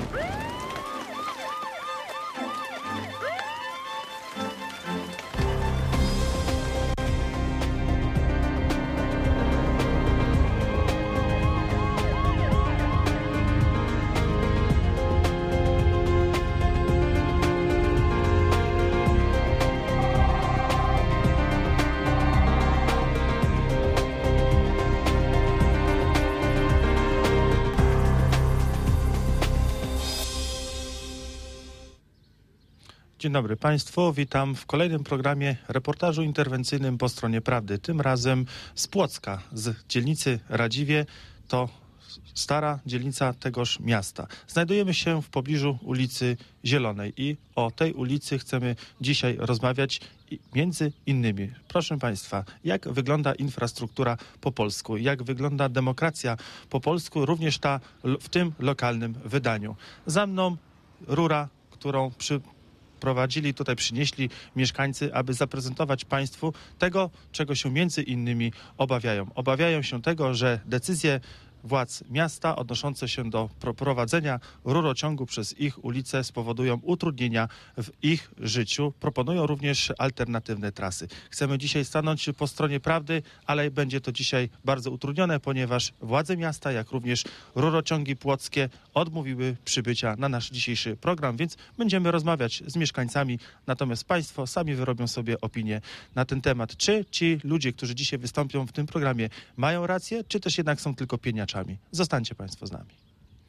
Dzień dobry Państwu, witam w kolejnym programie reportażu interwencyjnym po stronie prawdy. Tym razem z Płocka, z dzielnicy Radziwie, to stara dzielnica tegoż miasta. Znajdujemy się w pobliżu ulicy Zielonej i o tej ulicy chcemy dzisiaj rozmawiać między innymi. Proszę Państwa, jak wygląda infrastruktura po polsku, jak wygląda demokracja po polsku, również ta w tym lokalnym wydaniu. Za mną rura, którą przynieśli mieszkańcy, aby zaprezentować Państwu tego, czego się między innymi obawiają. Obawiają się tego, że decyzje władz miasta odnoszące się do prowadzenia rurociągu przez ich ulice spowodują utrudnienia w ich życiu. Proponują również alternatywne trasy. Chcemy dzisiaj stanąć po stronie prawdy, ale będzie to dzisiaj bardzo utrudnione, ponieważ władze miasta, jak również rurociągi płockie odmówiły przybycia na nasz dzisiejszy program, więc będziemy rozmawiać z mieszkańcami. Natomiast Państwo sami wyrobią sobie opinię na ten temat. Czy ci ludzie, którzy dzisiaj wystąpią w tym programie, mają rację, czy też jednak są tylko pieniaczami? Zostańcie Państwo z nami.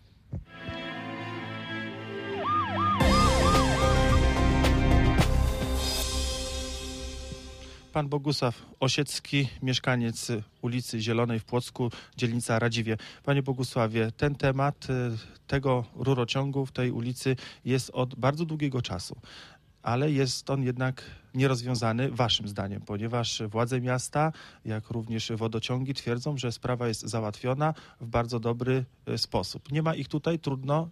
Pan Bogusław Osiecki, mieszkaniec ulicy Zielonej w Płocku, dzielnica Radziwie. Panie Bogusławie, ten temat tego rurociągu w tej ulicy jest od bardzo długiego czasu, ale jest on jednak nierozwiązany waszym zdaniem, ponieważ władze miasta, jak również wodociągi twierdzą, że sprawa jest załatwiona w bardzo dobry sposób. Nie ma ich tutaj, trudno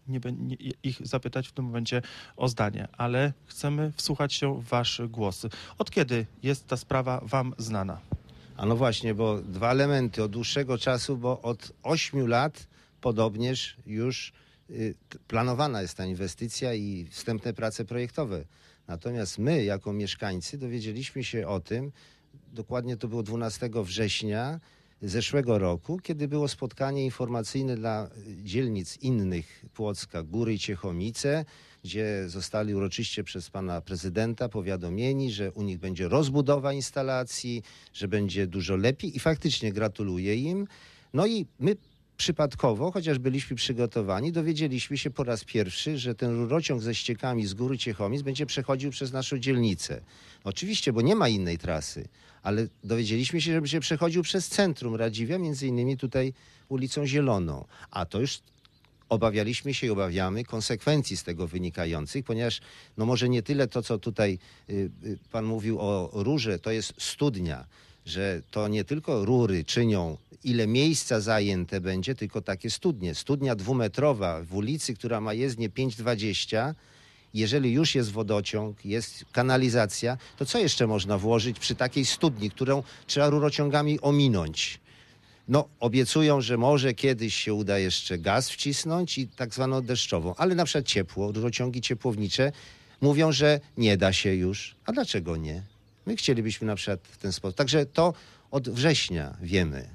ich zapytać w tym momencie o zdanie, ale chcemy wsłuchać się w wasz głos. Od kiedy jest ta sprawa wam znana? A no właśnie, bo dwa elementy od dłuższego czasu, bo od 8 lat podobnież już planowana jest ta inwestycja i wstępne prace projektowe. Natomiast my, jako mieszkańcy, dowiedzieliśmy się o tym, dokładnie to było 12 września zeszłego roku, kiedy było spotkanie informacyjne dla dzielnic innych Płocka, Góry i Ciechomice, gdzie zostali uroczyście przez pana prezydenta powiadomieni, że u nich będzie rozbudowa instalacji, że będzie dużo lepiej i faktycznie gratuluję im. No i my przypadkowo, chociaż byliśmy przygotowani, dowiedzieliśmy się po raz pierwszy, że ten rurociąg ze ściekami z Góry Ciechomic będzie przechodził przez naszą dzielnicę. Oczywiście, bo nie ma innej trasy, ale dowiedzieliśmy się, że będzie przechodził przez centrum Radziwia, między innymi tutaj ulicą Zieloną. A to już obawialiśmy się i obawiamy konsekwencji z tego wynikających, ponieważ no może nie tyle to, co tutaj pan mówił o rurze, to jest studnia, że to nie tylko rury czynią, ile miejsca zajęte będzie, tylko takie studnie. Studnia 2-metrowa w ulicy, która ma jezdnię 5,20, jeżeli już jest wodociąg, jest kanalizacja, to co jeszcze można włożyć przy takiej studni, którą trzeba rurociągami ominąć? No, obiecują, że może kiedyś się uda jeszcze gaz wcisnąć i tak zwaną deszczową, ale na przykład ciepło, rurociągi ciepłownicze mówią, że nie da się już. A dlaczego nie? My chcielibyśmy na przykład w ten sposób. Także to od września wiemy.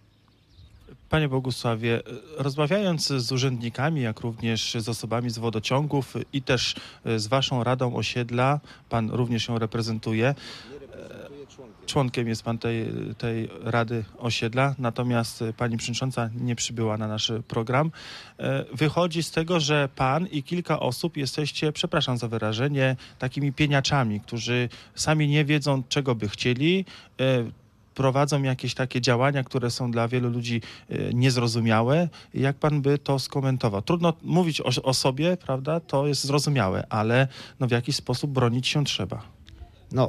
Panie Bogusławie, rozmawiając z urzędnikami, jak również z osobami z wodociągów i też z waszą Radą Osiedla, pan również ją reprezentuje. Członkiem jest pan tej Rady Osiedla, natomiast pani przewodnicząca nie przybyła na nasz program. Wychodzi z tego, że pan i kilka osób jesteście, przepraszam za wyrażenie, takimi pieniaczami, którzy sami nie wiedzą, czego by chcieli, prowadzą jakieś takie działania, które są dla wielu ludzi niezrozumiałe. Jak pan by to skomentował? Trudno mówić o sobie, prawda? To jest zrozumiałe, ale no w jakiś sposób bronić się trzeba. No,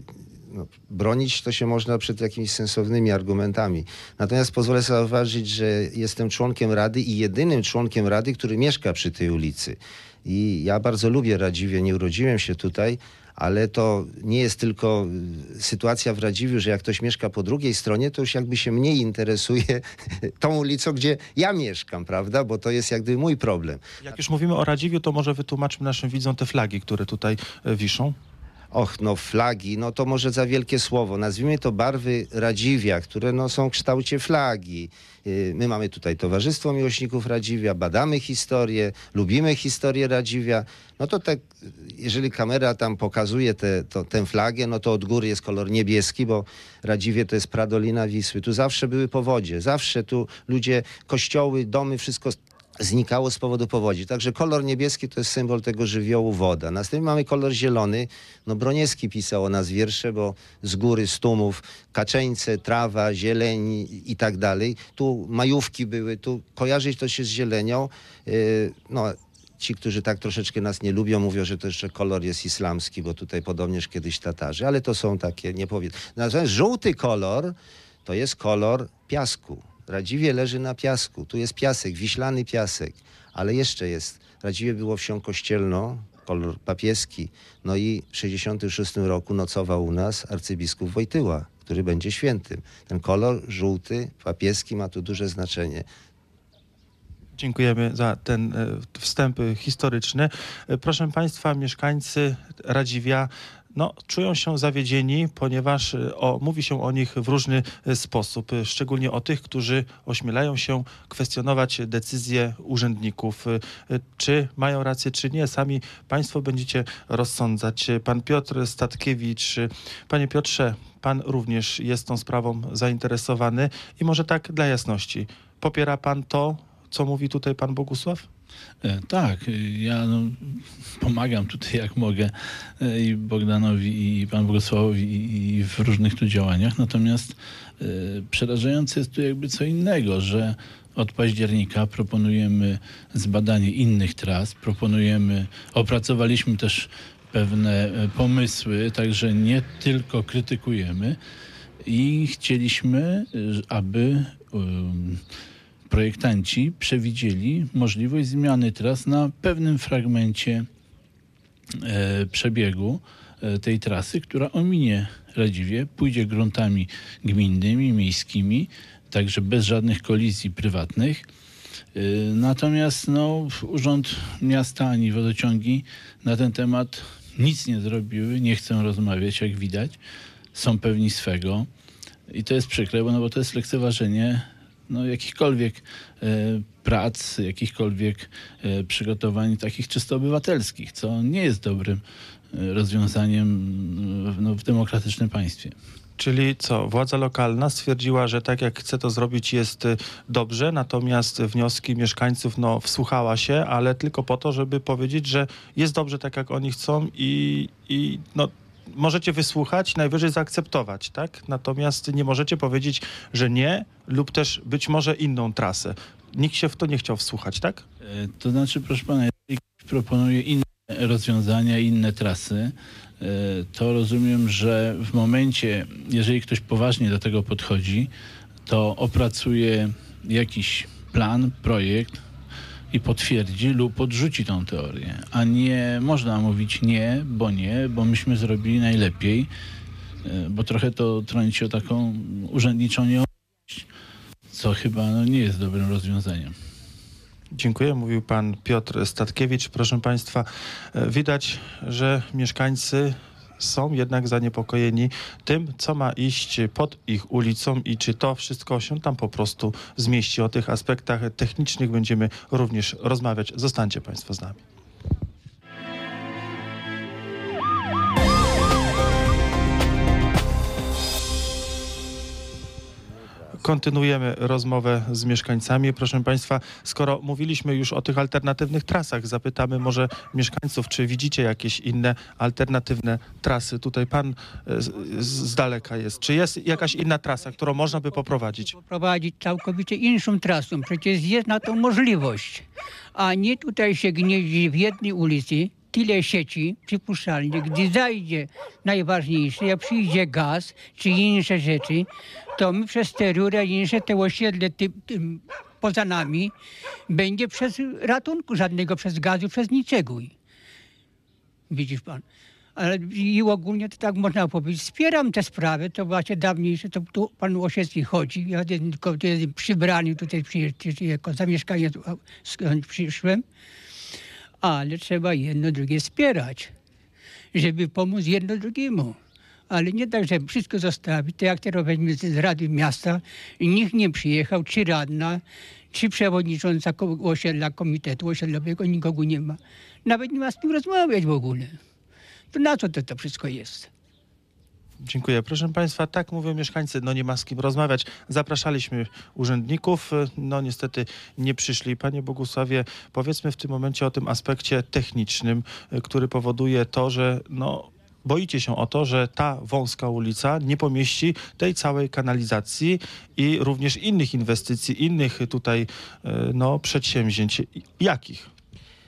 bronić to się można przed jakimiś sensownymi argumentami. Natomiast pozwolę sobie zauważyć, że jestem członkiem Rady i jedynym członkiem Rady, który mieszka przy tej ulicy. I ja bardzo lubię Radziwie, nie urodziłem się tutaj, ale to nie jest tylko sytuacja w Radziwiu, że jak ktoś mieszka po drugiej stronie, to już jakby się mniej interesuje tą ulicą, gdzie ja mieszkam, prawda? Bo to jest jak gdyby mój problem. Jak już mówimy o Radziwiu, to może wytłumaczmy naszym widzom te flagi, które tutaj wiszą. Och, no flagi, no to może za wielkie słowo. Nazwijmy to barwy Radziwia, które no, są w kształcie flagi. My mamy tutaj Towarzystwo Miłośników Radziwia, badamy historię, lubimy historię Radziwia. No to tak, jeżeli kamera tam pokazuje tę flagę, no to od góry jest kolor niebieski, bo Radziwie to jest pradolina Wisły. Tu zawsze były powodzie, zawsze tu ludzie, kościoły, domy, wszystko znikało z powodu powodzi. Także kolor niebieski to jest symbol tego żywiołu woda. Następnie mamy kolor zielony. No Broniewski pisał o nas wiersze, bo z góry, z tłumów, kaczeńce, trawa, zieleń i tak dalej. Tu majówki były, tu kojarzyć to się z zielenią. No, ci, którzy tak troszeczkę nas nie lubią, mówią, że to jeszcze kolor jest islamski, bo tutaj podobnież kiedyś Tatarzy, ale to są takie niepowiedz. Natomiast żółty kolor to jest kolor piasku. Radziwie leży na piasku. Tu jest piasek, wiślany piasek. Ale jeszcze jest. Radziwie było wsią kościelną, kolor papieski. No i w 1966 roku nocował u nas arcybiskup Wojtyła, który będzie świętym. Ten kolor żółty, papieski ma tu duże znaczenie. Dziękujemy za ten wstęp historyczny. Proszę Państwa, mieszkańcy Radziwia czują się zawiedzieni, ponieważ mówi się o nich w różny sposób, szczególnie o tych, którzy ośmielają się kwestionować decyzje urzędników. Czy mają rację, czy nie, sami Państwo będziecie rozsądzać. Pan Piotr Statkiewicz, Panie Piotrze, Pan również jest tą sprawą zainteresowany i może tak dla jasności, popiera Pan to, co mówi tutaj Pan Bogusław? Tak, ja pomagam tutaj jak mogę i Bogdanowi, i Panu Bogusławowi, i w różnych tu działaniach. Natomiast przerażające jest tu jakby co innego, że od października proponujemy zbadanie innych tras, opracowaliśmy też pewne pomysły, także nie tylko krytykujemy i chcieliśmy, aby projektanci przewidzieli możliwość zmiany tras na pewnym fragmencie przebiegu tej trasy, która ominie Radziwie, pójdzie gruntami gminnymi, miejskimi, także bez żadnych kolizji prywatnych. Natomiast Urząd Miasta ani wodociągi na ten temat nic nie zrobiły, nie chcą rozmawiać, jak widać. Są pewni swego i to jest przykre, bo to jest lekceważenie jakichkolwiek prac, jakichkolwiek przygotowań takich czysto obywatelskich, co nie jest dobrym rozwiązaniem w demokratycznym państwie. Czyli co, władza lokalna stwierdziła, że tak jak chce to zrobić jest dobrze, natomiast wnioski mieszkańców wsłuchała się, ale tylko po to, żeby powiedzieć, że jest dobrze tak jak oni chcą i możecie wysłuchać, najwyżej zaakceptować, tak? Natomiast nie możecie powiedzieć, że nie, lub też być może inną trasę. Nikt się w to nie chciał wsłuchać, tak? To znaczy, proszę pana, jeżeli ktoś proponuje inne rozwiązania, inne trasy, to rozumiem, że w momencie, jeżeli ktoś poważnie do tego podchodzi, to opracuje jakiś plan, projekt i potwierdzi lub odrzuci tą teorię. A nie można mówić nie, bo myśmy zrobili najlepiej, bo trochę to trąci o taką urzędniczą nieomylność, co chyba nie jest dobrym rozwiązaniem. Dziękuję. Mówił pan Piotr Statkiewicz. Proszę Państwa, widać, że mieszkańcy są jednak zaniepokojeni tym, co ma iść pod ich ulicą i czy to wszystko się tam po prostu zmieści. O tych aspektach technicznych będziemy również rozmawiać. Zostańcie Państwo z nami. Kontynuujemy rozmowę z mieszkańcami. Proszę Państwa, skoro mówiliśmy już o tych alternatywnych trasach, zapytamy może mieszkańców, czy widzicie jakieś inne alternatywne trasy? Tutaj pan z daleka jest. Czy jest jakaś inna trasa, którą można by poprowadzić? Poprowadzić całkowicie inną trasą. Przecież jest na to możliwość. A nie tutaj się gnieździ w jednej ulicy tyle sieci przypuszczalnie, gdy zajdzie najważniejsze, jak przyjdzie gaz czy inne rzeczy, to my przez te rury, inne te osiedle poza nami będzie przez ratunku żadnego, przez gazu, przez niczego. Widzisz pan. Ale i ogólnie to tak można powiedzieć. Wspieram tę sprawę, to właśnie dawniejsze, to tu pan Osiecki chodzi. Ja tylko przybrany tutaj jako zamieszkanie przyszłem. Ale trzeba jedno drugie wspierać, żeby pomóc jedno drugiemu. Ale nie tak, że wszystko zostawić. To jak teraz weźmy z Rady Miasta, nikt nie przyjechał, czy radna, czy przewodnicząca osiedla, komitetu osiedlowego, nikogo nie ma. Nawet nie ma z kim rozmawiać w ogóle. To na co to wszystko jest? Dziękuję. Proszę państwa, tak mówią mieszkańcy, no nie ma z kim rozmawiać. Zapraszaliśmy urzędników, no niestety nie przyszli. Panie Bogusławie, powiedzmy w tym momencie o tym aspekcie technicznym, który powoduje to, że no boicie się o to, że ta wąska ulica nie pomieści tej całej kanalizacji i również innych inwestycji, innych tutaj no, przedsięwzięć. Jakich?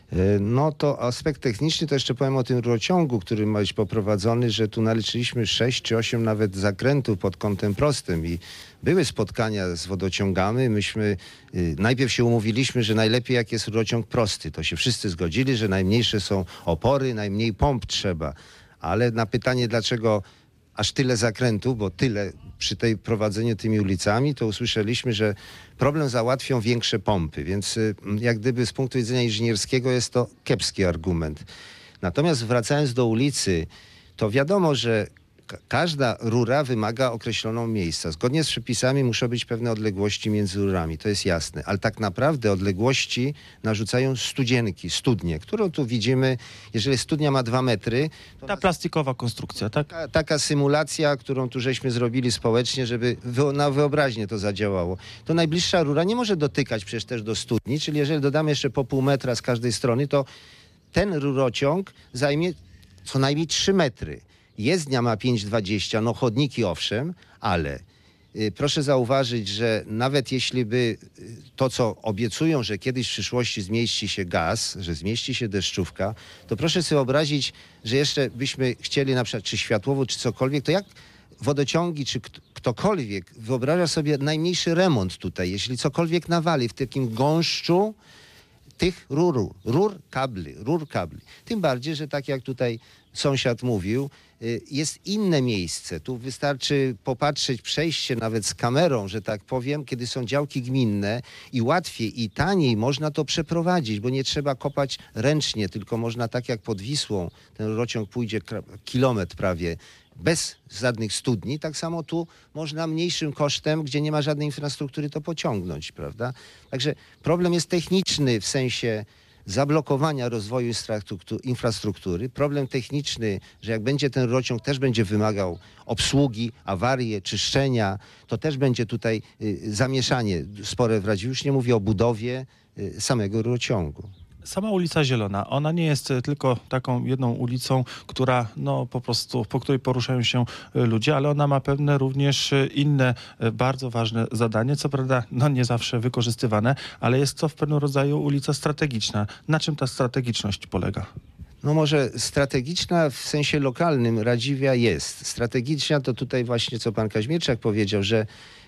No to aspekt techniczny, to jeszcze powiem o tym rurociągu, który ma być poprowadzony, że tu naliczyliśmy 6 czy 8 nawet zakrętów pod kątem prostym i były spotkania z wodociągami. Myśmy najpierw się umówiliśmy, że najlepiej jak jest rurociąg prosty. To się wszyscy zgodzili, że najmniejsze są opory, najmniej pomp trzeba. Ale na pytanie, dlaczego aż tyle zakrętów, bo tyle przy tej prowadzeniu tymi ulicami, to usłyszeliśmy, że problem załatwią większe pompy, więc jak gdyby z punktu widzenia inżynierskiego jest to kiepski argument. Natomiast wracając do ulicy, to wiadomo, że każda rura wymaga określoną miejsca. Zgodnie z przepisami muszą być pewne odległości między rurami, to jest jasne. Ale tak naprawdę odległości narzucają studzienki, studnie, którą tu widzimy. Jeżeli studnia ma 2 metry... To ta plastikowa konstrukcja, tak? Taka symulacja, którą tu żeśmy zrobili społecznie, żeby na wyobraźnię to zadziałało. To najbliższa rura nie może dotykać przecież też do studni, czyli jeżeli dodamy jeszcze po pół metra z każdej strony, to ten rurociąg zajmie co najmniej 3 metry. Jezdnia ma 5,20, no chodniki owszem, ale proszę zauważyć, że nawet jeśli by to, co obiecują, że kiedyś w przyszłości zmieści się gaz, że zmieści się deszczówka, to proszę sobie wyobrazić, że jeszcze byśmy chcieli na przykład czy światłowód, czy cokolwiek, to jak wodociągi, czy ktokolwiek wyobraża sobie najmniejszy remont tutaj, jeśli cokolwiek nawali w takim gąszczu tych rur kabli. Tym bardziej, że tak jak tutaj sąsiad mówił, jest inne miejsce. Tu wystarczy popatrzeć, przejść się nawet z kamerą, że tak powiem, kiedy są działki gminne i łatwiej i taniej można to przeprowadzić, bo nie trzeba kopać ręcznie, tylko można tak jak pod Wisłą, ten rurociąg pójdzie kilometr prawie, bez żadnych studni, tak samo tu można mniejszym kosztem, gdzie nie ma żadnej infrastruktury, to pociągnąć, prawda? Także problem jest techniczny w sensie zablokowania rozwoju infrastruktury. Problem techniczny, że jak będzie ten rurociąg, też będzie wymagał obsługi, awarie, czyszczenia, to też będzie tutaj zamieszanie spore w Radziu. Już nie mówię o budowie samego rurociągu. Sama ulica Zielona, ona nie jest tylko taką jedną ulicą, która no po prostu, po której poruszają się ludzie, ale ona ma pewne również inne bardzo ważne zadanie, co prawda no nie zawsze wykorzystywane, ale jest to w pewnym rodzaju ulica strategiczna. Na czym ta strategiczność polega? No może strategiczna w sensie lokalnym Radziwia jest. Strategiczna to tutaj właśnie, co pan Kaźmierczak powiedział, że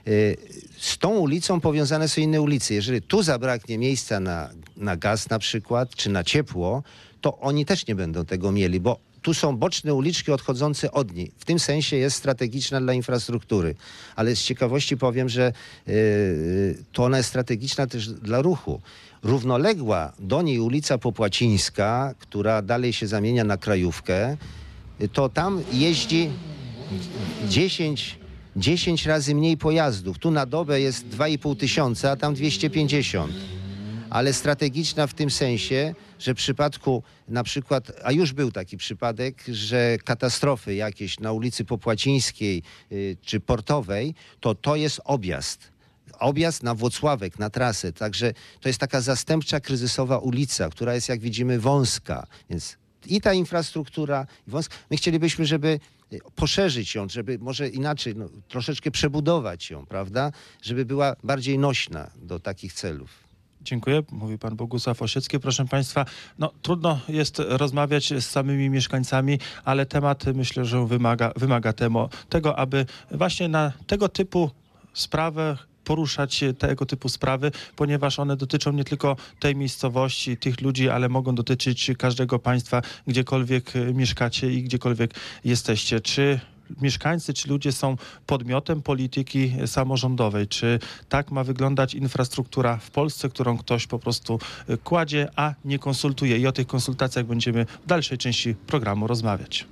z tą ulicą powiązane są inne ulice. Jeżeli tu zabraknie miejsca na gaz na przykład, czy na ciepło, to oni też nie będą tego mieli, bo tu są boczne uliczki odchodzące od niej. W tym sensie jest strategiczna dla infrastruktury. Ale z ciekawości powiem, że to ona jest strategiczna też dla ruchu. Równoległa do niej ulica Popłacińska, która dalej się zamienia na Krajówkę, to tam jeździ 10 razy mniej pojazdów. Tu na dobę jest 2,5 tysiąca, a tam 250. Ale strategiczna w tym sensie, że w przypadku na przykład, a już był taki przypadek, że katastrofy jakieś na ulicy Popłacińskiej czy Portowej, to jest objazd na Włocławek, na trasę. Także to jest taka zastępcza kryzysowa ulica, która jest, jak widzimy, wąska. Więc i ta infrastruktura, i wąska. My chcielibyśmy, żeby poszerzyć ją, żeby może inaczej, troszeczkę przebudować ją, prawda? Żeby była bardziej nośna do takich celów. Dziękuję. Mówi pan Bogusław Osiecki. Proszę państwa, no trudno jest rozmawiać z samymi mieszkańcami, ale temat myślę, że wymaga tego, aby właśnie na tego typu sprawę poruszać tego typu sprawy, ponieważ one dotyczą nie tylko tej miejscowości, tych ludzi, ale mogą dotyczyć każdego państwa, gdziekolwiek mieszkacie i gdziekolwiek jesteście. Czy mieszkańcy, czy ludzie są podmiotem polityki samorządowej? Czy tak ma wyglądać infrastruktura w Polsce, którą ktoś po prostu kładzie, a nie konsultuje? I o tych konsultacjach będziemy w dalszej części programu rozmawiać.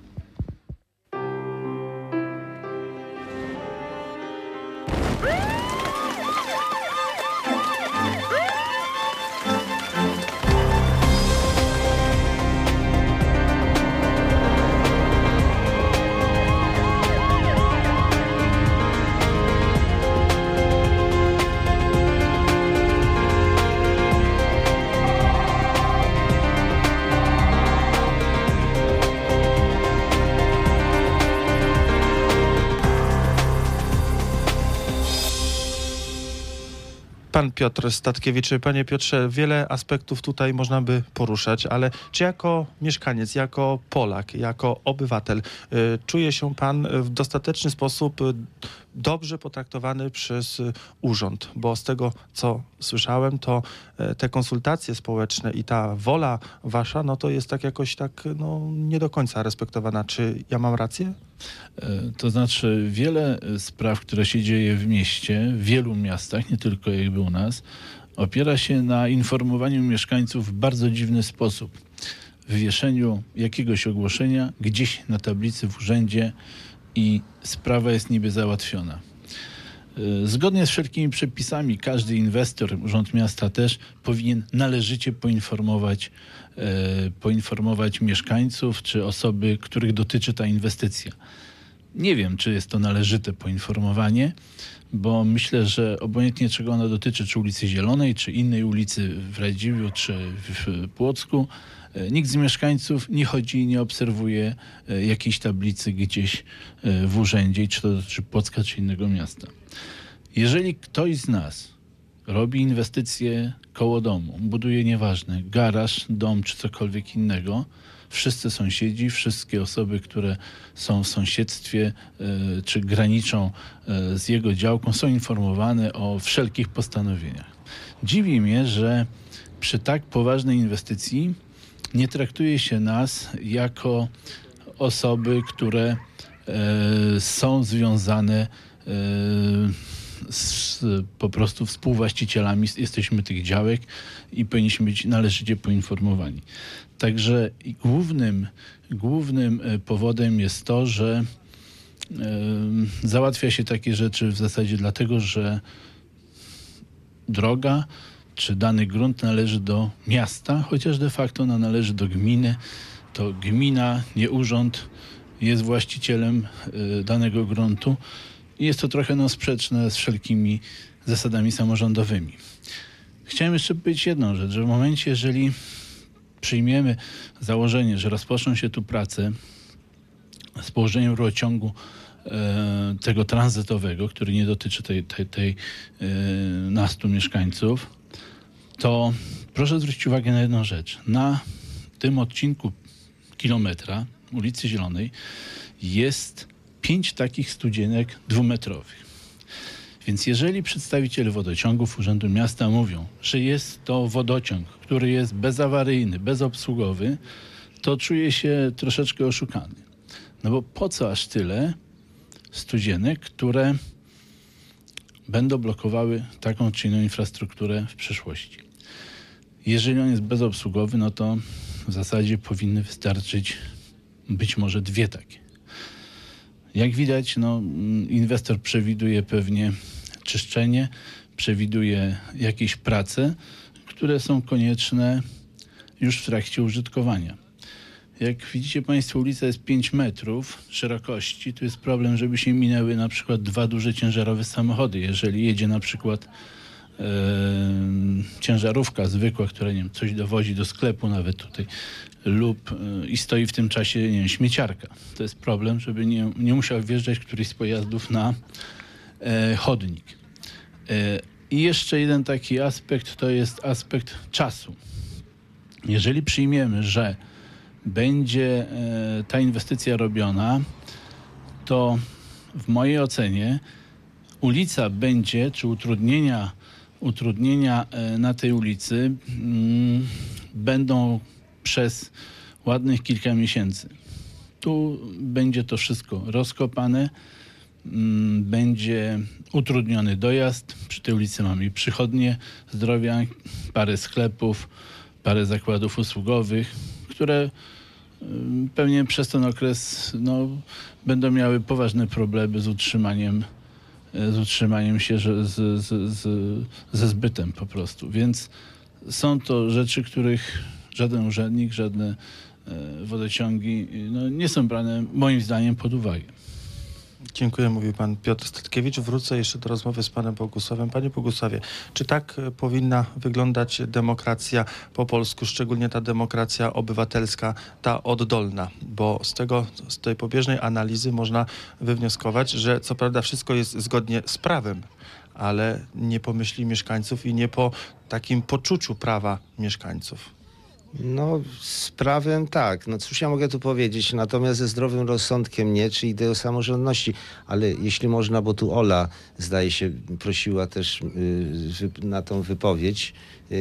Pan Piotr Statkiewicz. Panie Piotrze, wiele aspektów tutaj można by poruszać, ale czy jako mieszkaniec, jako Polak, jako obywatel czuje się pan w dostateczny sposób dobrze potraktowany przez urząd? Bo z tego, co słyszałem, to te konsultacje społeczne i ta wola wasza, no to jest tak jakoś tak, no nie do końca respektowana. Czy ja mam rację? To znaczy wiele spraw, które się dzieje w mieście, w wielu miastach, nie tylko jakby u nas, opiera się na informowaniu mieszkańców w bardzo dziwny sposób. Wywieszeniu jakiegoś ogłoszenia gdzieś na tablicy w urzędzie i sprawa jest niby załatwiona. Zgodnie z wszelkimi przepisami każdy inwestor, urząd miasta też, powinien należycie poinformować mieszkańców czy osoby, których dotyczy ta inwestycja. Nie wiem, czy jest to należyte poinformowanie, bo myślę, że obojętnie czego ona dotyczy, czy ulicy Zielonej, czy innej ulicy w Radziwiłł, czy w Płocku, nikt z mieszkańców nie chodzi i nie obserwuje jakiejś tablicy gdzieś w urzędzie, czy to dotyczy Płocka, czy innego miasta. Jeżeli ktoś z nas robi inwestycje koło domu, buduje nieważne, garaż, dom czy cokolwiek innego, wszyscy sąsiedzi, wszystkie osoby, które są w sąsiedztwie czy graniczą z jego działką, są informowane o wszelkich postanowieniach. Dziwi mnie, że przy tak poważnej inwestycji nie traktuje się nas jako osoby, które są związane po prostu współwłaścicielami, jesteśmy tych działek i powinniśmy być należycie poinformowani. Także głównym powodem jest to, że załatwia się takie rzeczy w zasadzie dlatego, że droga czy dany grunt należy do miasta, chociaż de facto ona należy do gminy. To gmina, nie urząd, jest właścicielem danego gruntu. I jest to trochę sprzeczne z wszelkimi zasadami samorządowymi. Chciałem jeszcze powiedzieć jedną rzecz, że w momencie, jeżeli przyjmiemy założenie, że rozpoczną się tu prace z położeniem rurociągu tego tranzytowego, który nie dotyczy tej nastu mieszkańców, to proszę zwrócić uwagę na jedną rzecz. Na tym odcinku kilometra ulicy Zielonej jest 5 takich studzienek 2-metrowych. Więc jeżeli przedstawiciele wodociągów Urzędu Miasta mówią, że jest to wodociąg, który jest bezawaryjny, bezobsługowy, to czuję się troszeczkę oszukany. No bo po co aż tyle studzienek, które będą blokowały taką czy inną infrastrukturę w przyszłości? Jeżeli on jest bezobsługowy, no to w zasadzie powinny wystarczyć być może 2 takie. Jak widać, inwestor przewiduje pewnie czyszczenie, przewiduje jakieś prace, które są konieczne już w trakcie użytkowania. Jak widzicie Państwo, ulica jest 5 metrów szerokości. Tu jest problem, żeby się minęły na przykład 2 duże ciężarowe samochody. Jeżeli jedzie na przykład ciężarówka zwykła, która coś dowozi do sklepu nawet tutaj, i stoi w tym czasie śmieciarka. To jest problem, żeby nie musiał wjeżdżać któryś z pojazdów na chodnik. I jeszcze jeden taki aspekt, to jest aspekt czasu. Jeżeli przyjmiemy, że będzie ta inwestycja robiona, to w mojej ocenie ulica będzie, czy utrudnienia na tej ulicy będą przez ładnych kilka miesięcy. Tu będzie to wszystko rozkopane, będzie utrudniony dojazd. Przy tej ulicy mamy i przychodnie zdrowia, parę sklepów, parę zakładów usługowych, które pewnie przez ten okres będą miały poważne problemy z utrzymaniem się ze zbytem po prostu. Więc są to rzeczy, których żaden urzędnik, żadne wodociągi nie są brane moim zdaniem pod uwagę. Dziękuję, mówił pan Piotr Statkiewicz. Wrócę jeszcze do rozmowy z panem Bogusławem. Panie Bogusławie, czy tak powinna wyglądać demokracja po polsku, szczególnie ta demokracja obywatelska, ta oddolna? Bo z tej pobieżnej analizy można wywnioskować, że co prawda wszystko jest zgodnie z prawem, ale nie po myśli mieszkańców i nie po takim poczuciu prawa mieszkańców. No, z prawem tak. No cóż ja mogę tu powiedzieć, natomiast ze zdrowym rozsądkiem nie, czy ideą samorządności. Ale jeśli można, bo tu Ola, zdaje się, prosiła też na tą wypowiedź.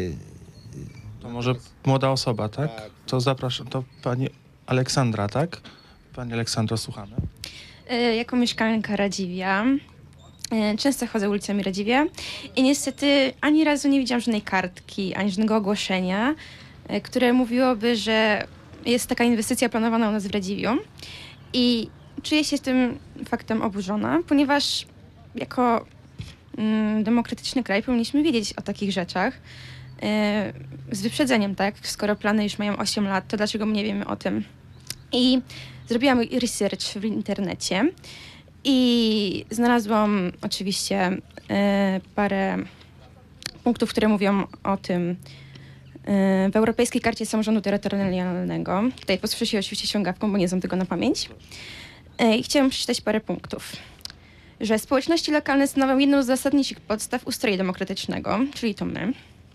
To może młoda osoba, tak? Tak. To zapraszam, to pani Aleksandra, tak? Pani Aleksandro, słuchamy. Jako mieszkanka Radziwia często chodzę ulicami Radziwia i niestety ani razu nie widziałam żadnej kartki, ani żadnego ogłoszenia, które mówiłoby, że jest taka inwestycja planowana u nas w Radziwiu. I czuję się tym faktem oburzona, ponieważ jako demokratyczny kraj powinniśmy wiedzieć o takich rzeczach z wyprzedzeniem, tak? Skoro plany już mają 8 lat, to dlaczego my nie wiemy o tym? I zrobiłam research w internecie i znalazłam oczywiście parę punktów, które mówią o tym w Europejskiej Karcie Samorządu Terytorialnego. Tutaj posłużę się oczywiście ściągawką, bo nie znam tego na pamięć. I chciałam przeczytać parę punktów. Że społeczności lokalne stanowią jedną z zasadniczych podstaw ustroju demokratycznego, czyli to my.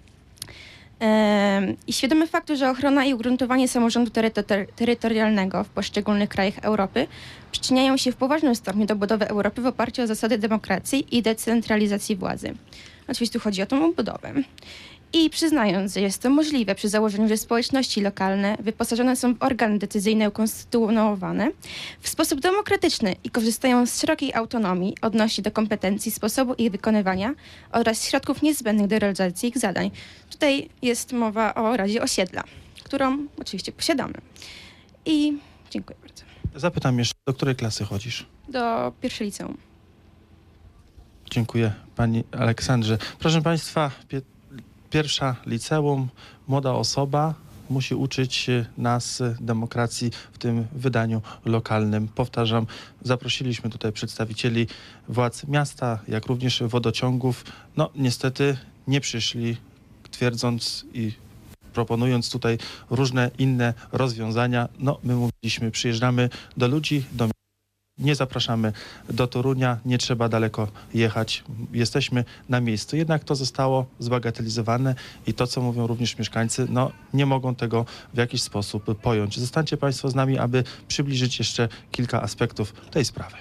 I świadomy faktu, że ochrona i ugruntowanie samorządu terytorialnego w poszczególnych krajach Europy przyczyniają się w poważnym stopniu do budowy Europy w oparciu o zasady demokracji i decentralizacji władzy. Oczywiście tu chodzi o tą budowę. I przyznając, że jest to możliwe przy założeniu, że społeczności lokalne wyposażone są w organy decyzyjne ukonstytuowane w sposób demokratyczny i korzystają z szerokiej autonomii odnośnie do kompetencji, sposobu ich wykonywania oraz środków niezbędnych do realizacji ich zadań. Tutaj jest mowa o Radzie Osiedla, którą oczywiście posiadamy. I dziękuję bardzo. Zapytam jeszcze, do której klasy chodzisz? Do pierwszej liceum. Dziękuję pani Aleksandrze. Proszę państwa, pierwsza liceum, młoda osoba musi uczyć nas demokracji w tym wydaniu lokalnym. Powtarzam, zaprosiliśmy tutaj przedstawicieli władz miasta, jak również wodociągów. No niestety nie przyszli, twierdząc i proponując tutaj różne inne rozwiązania. No my mówiliśmy, przyjeżdżamy do ludzi, nie zapraszamy do Torunia, nie trzeba daleko jechać. Jesteśmy na miejscu. Jednak to zostało zbagatelizowane i to, co mówią również mieszkańcy, nie mogą tego w jakiś sposób pojąć. Zostańcie państwo z nami, aby przybliżyć jeszcze kilka aspektów tej sprawy.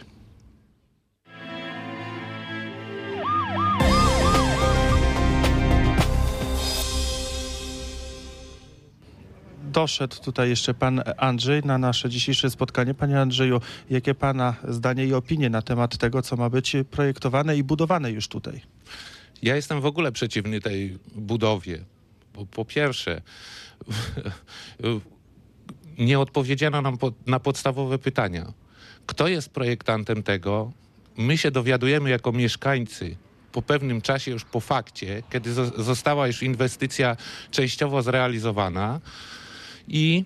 Doszedł tutaj jeszcze pan Andrzej na nasze dzisiejsze spotkanie. Panie Andrzeju, jakie pana zdanie i opinie na temat tego, co ma być projektowane i budowane już tutaj? Ja jestem w ogóle przeciwny tej budowie. Po pierwsze, nie odpowiedziano nam na podstawowe pytania. Kto jest projektantem tego? My się dowiadujemy jako mieszkańcy po pewnym czasie, już po fakcie, kiedy została już inwestycja częściowo zrealizowana. I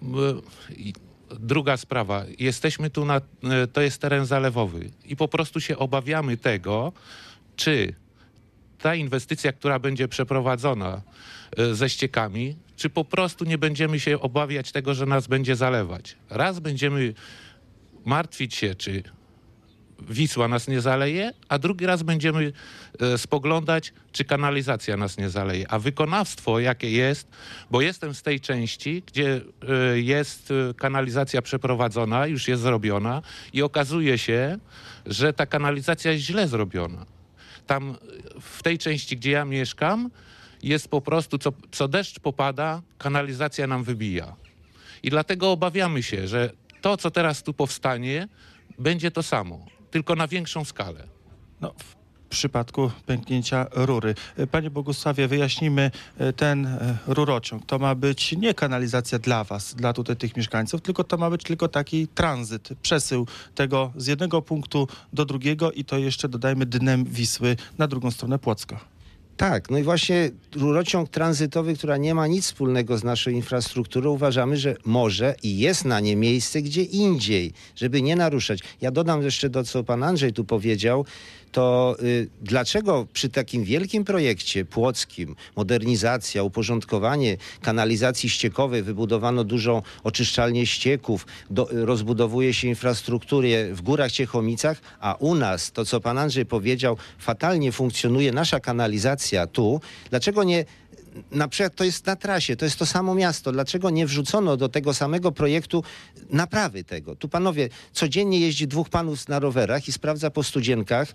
druga sprawa, jesteśmy tu to jest teren zalewowy i po prostu się obawiamy tego, czy ta inwestycja, która będzie przeprowadzona ze ściekami, czy po prostu nie będziemy się obawiać tego, że nas będzie zalewać. Raz będziemy martwić się, czy Wisła nas nie zaleje, a drugi raz będziemy spoglądać, czy kanalizacja nas nie zaleje. A wykonawstwo jakie jest, bo jestem z tej części, gdzie jest kanalizacja przeprowadzona, już jest zrobiona i okazuje się, że ta kanalizacja jest źle zrobiona. Tam w tej części, gdzie ja mieszkam, jest po prostu, co deszcz popada, kanalizacja nam wybija. I dlatego obawiamy się, że to, co teraz tu powstanie, będzie to samo, tylko na większą skalę. No, w przypadku pęknięcia rury. Panie Bogusławie, wyjaśnimy ten rurociąg. To ma być nie kanalizacja dla was, dla tutaj tych mieszkańców, tylko to ma być tylko taki tranzyt, przesył tego z jednego punktu do drugiego i to jeszcze dodajmy dnem Wisły na drugą stronę Płocka. Tak, no i właśnie rurociąg tranzytowy, która nie ma nic wspólnego z naszą infrastrukturą, uważamy, że może i jest na nie miejsce gdzie indziej, żeby nie naruszać. Ja dodam jeszcze do co pan Andrzej tu powiedział, to dlaczego przy takim wielkim projekcie płockim, modernizacja, uporządkowanie kanalizacji ściekowej, wybudowano dużą oczyszczalnię ścieków, rozbudowuje się infrastrukturę w Górach Ciechomicach, a u nas, to co pan Andrzej powiedział, fatalnie funkcjonuje nasza kanalizacja tu, dlaczego nie... Na przykład to jest na trasie, to jest to samo miasto. Dlaczego nie wrzucono do tego samego projektu naprawy tego? Tu panowie, codziennie jeździ 2 panów na rowerach i sprawdza po studzienkach,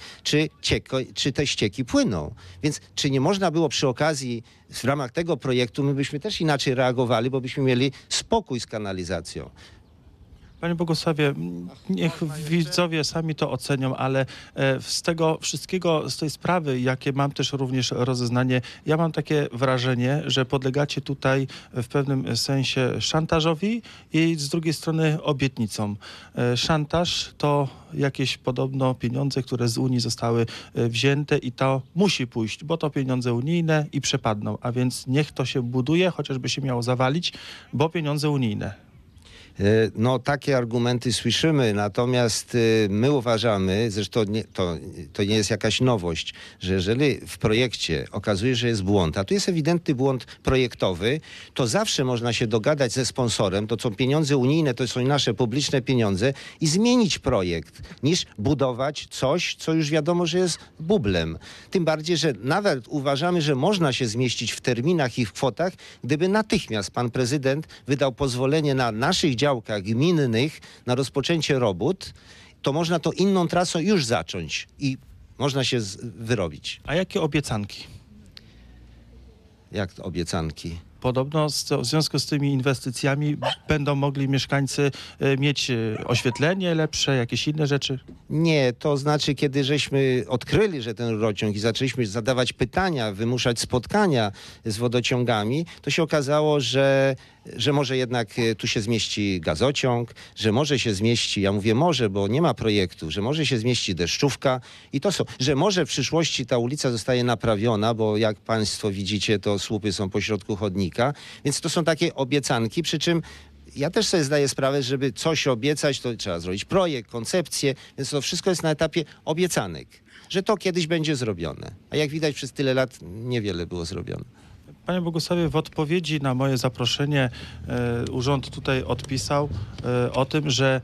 czy te ścieki płyną. Więc czy nie można było przy okazji, w ramach tego projektu, my byśmy też inaczej reagowali, bo byśmy mieli spokój z kanalizacją. Panie Bogusławie, niech widzowie sami to ocenią, ale z tego wszystkiego, z tej sprawy, jakie mam też również rozeznanie, ja mam takie wrażenie, że podlegacie tutaj w pewnym sensie szantażowi i z drugiej strony obietnicom. Szantaż to jakieś podobno pieniądze, które z Unii zostały wzięte i to musi pójść, bo to pieniądze unijne i przepadną, a więc niech to się buduje, chociażby się miało zawalić, bo pieniądze unijne. No takie argumenty słyszymy, natomiast my uważamy, zresztą to nie jest jakaś nowość, że jeżeli w projekcie okazuje się, że jest błąd, a tu jest ewidentny błąd projektowy, to zawsze można się dogadać ze sponsorem, to są pieniądze unijne, to są nasze publiczne pieniądze i zmienić projekt, niż budować coś, co już wiadomo, że jest bublem. Tym bardziej, że nawet uważamy, że można się zmieścić w terminach i w kwotach, gdyby natychmiast pan prezydent wydał pozwolenie na naszych działkach gminnych na rozpoczęcie robót, to można to inną trasą już zacząć i można się wyrobić. A jakie obiecanki? Jak to obiecanki? Podobno w związku z tymi inwestycjami będą mogli mieszkańcy mieć oświetlenie lepsze, jakieś inne rzeczy? Nie, to znaczy, kiedy żeśmy odkryli, że ten rurociąg i zaczęliśmy zadawać pytania, wymuszać spotkania z wodociągami, to się okazało, że może jednak tu się zmieści gazociąg, że może się zmieści, ja mówię może, bo nie ma projektu, że może się zmieści deszczówka i to są, że może w przyszłości ta ulica zostaje naprawiona, bo jak państwo widzicie, to słupy są pośrodku chodnika, więc to są takie obiecanki, przy czym ja też sobie zdaję sprawę, żeby coś obiecać, to trzeba zrobić projekt, koncepcję, więc to wszystko jest na etapie obiecanek, że to kiedyś będzie zrobione. A jak widać przez tyle lat niewiele było zrobione. Panie Bogusławie, w odpowiedzi na moje zaproszenie urząd tutaj odpisał o tym, że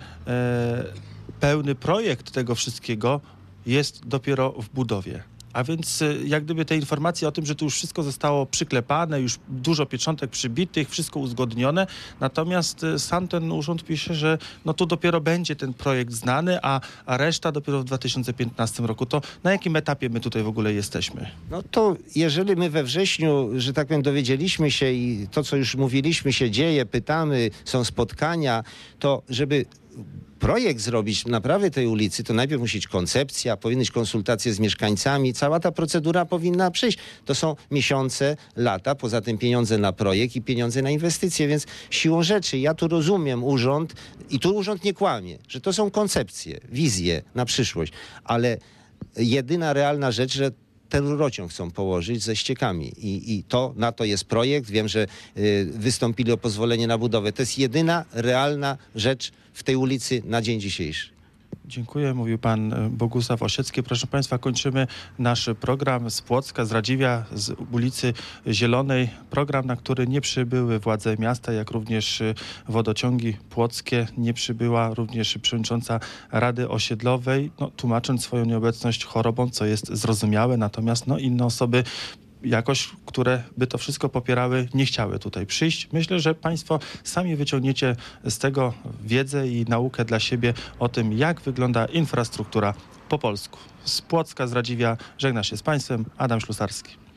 pełny projekt tego wszystkiego jest dopiero w budowie. A więc jak gdyby te informacje o tym, że tu już wszystko zostało przyklepane, już dużo pieczątek przybitych, wszystko uzgodnione, natomiast sam ten urząd pisze, że no tu dopiero będzie ten projekt znany, a reszta dopiero w 2015 roku. To na jakim etapie my tutaj w ogóle jesteśmy? No to jeżeli my we wrześniu, że tak powiem, dowiedzieliśmy się i to, co już mówiliśmy, się dzieje, pytamy, są spotkania, to żeby projekt zrobić naprawy tej ulicy, to najpierw musi być koncepcja, powinny być konsultacje z mieszkańcami, cała ta procedura powinna przyjść. To są miesiące, lata, poza tym pieniądze na projekt i pieniądze na inwestycje, więc siłą rzeczy ja tu rozumiem urząd i tu urząd nie kłamie, że to są koncepcje, wizje na przyszłość, ale jedyna realna rzecz, że ten rurociąg chcą położyć ze ściekami i na to jest projekt. Wiem, że wystąpili o pozwolenie na budowę. To jest jedyna realna rzecz w tej ulicy na dzień dzisiejszy. Dziękuję, mówił pan Bogusław Osiecki. Proszę państwa, kończymy nasz program z Płocka, z Radziwia, z ulicy Zielonej. Program, na który nie przybyły władze miasta, jak również wodociągi płockie. Nie przybyła również przewodnicząca Rady Osiedlowej, tłumacząc swoją nieobecność chorobą, co jest zrozumiałe. Natomiast inne osoby jakoś, które by to wszystko popierały, nie chciały tutaj przyjść. Myślę, że państwo sami wyciągniecie z tego wiedzę i naukę dla siebie o tym, jak wygląda infrastruktura po polsku. Z Płocka, z Radziwia żegna się z państwem Adam Ślusarski.